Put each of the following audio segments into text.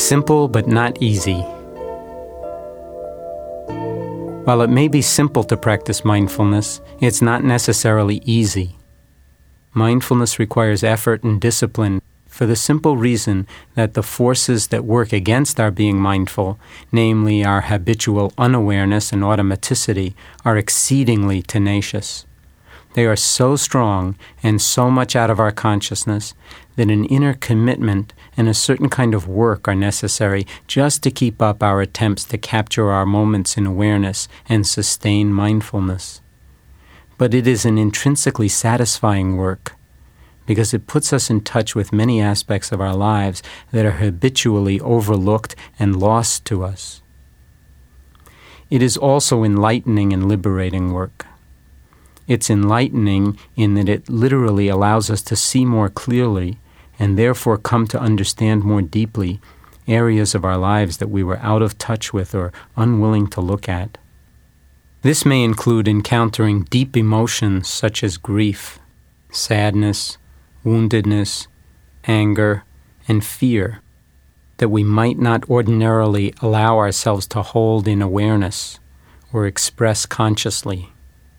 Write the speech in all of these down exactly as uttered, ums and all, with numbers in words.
Simple but not easy. While it may be simple to practice mindfulness, it's not necessarily easy. Mindfulness requires effort and discipline for the simple reason that the forces that work against our being mindful, namely our habitual unawareness and automaticity, are exceedingly tenacious. They are so strong and so much out of our consciousness that an inner commitment and a certain kind of work are necessary just to keep up our attempts to capture our moments in awareness and sustain mindfulness. But it is an intrinsically satisfying work because it puts us in touch with many aspects of our lives that are habitually overlooked and lost to us. It is also enlightening and liberating work. It's enlightening in that it literally allows us to see more clearly and therefore come to understand more deeply areas of our lives that we were out of touch with or unwilling to look at. This may include encountering deep emotions such as grief, sadness, woundedness, anger, and fear that we might not ordinarily allow ourselves to hold in awareness or express consciously.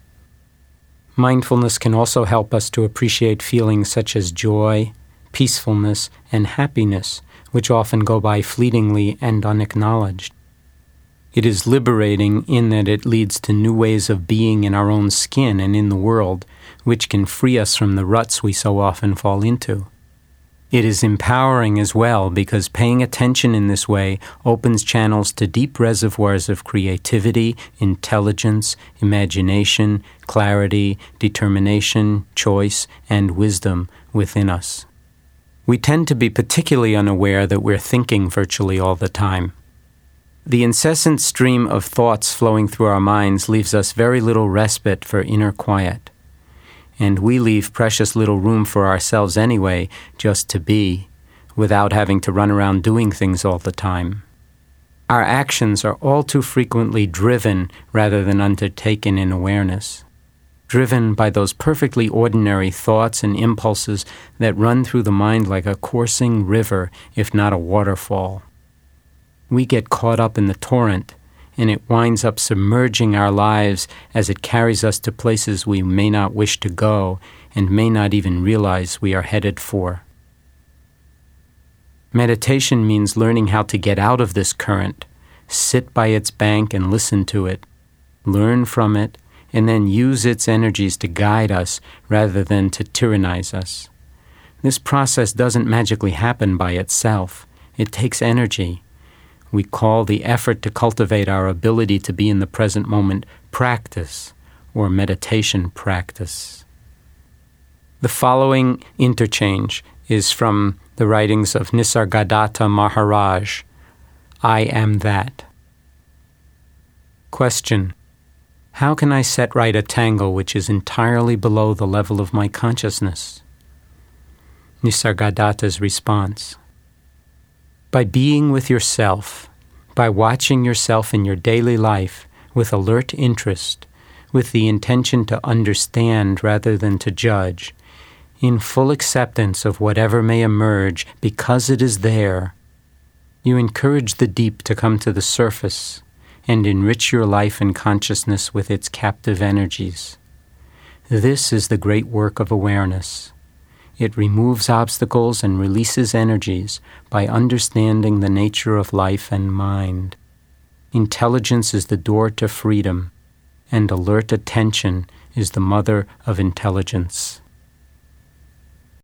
Mindfulness can also help us to appreciate feelings such as joy, peacefulness, and happiness, which often go by fleetingly and unacknowledged. It is liberating in that it leads to new ways of being in our own skin and in the world, which can free us from the ruts we so often fall into. It is empowering as well because paying attention in this way opens channels to deep reservoirs of creativity, intelligence, imagination, clarity, determination, choice, and wisdom within us. We tend to be particularly unaware that we're thinking virtually all the time. The incessant stream of thoughts flowing through our minds leaves us very little respite for inner quiet. And we leave precious little room for ourselves anyway, just to be, without having to run around doing things all the time. Our actions are all too frequently driven rather than undertaken in awareness, driven by those perfectly ordinary thoughts and impulses that run through the mind like a coursing river, if not a waterfall. We get caught up in the torrent, and it winds up submerging our lives as it carries us to places we may not wish to go and may not even realize we are headed for. Meditation means learning how to get out of this current, sit by its bank and listen to it, learn from it, and then use its energies to guide us rather than to tyrannize us. This process doesn't magically happen by itself. It takes energy. We call the effort to cultivate our ability to be in the present moment practice or meditation practice. The following interchange is from the writings of Nisargadatta Maharaj, I Am That. Question: how can I set right a tangle which is entirely below the level of my consciousness? Nisargadatta's response: by being with yourself, by watching yourself in your daily life with alert interest, with the intention to understand rather than to judge, in full acceptance of whatever may emerge because it is there, you encourage the deep to come to the surface and enrich your life and consciousness with its captive energies. This is the great work of awareness. It removes obstacles and releases energies by understanding the nature of life and mind. Intelligence is the door to freedom, and alert attention is the mother of intelligence.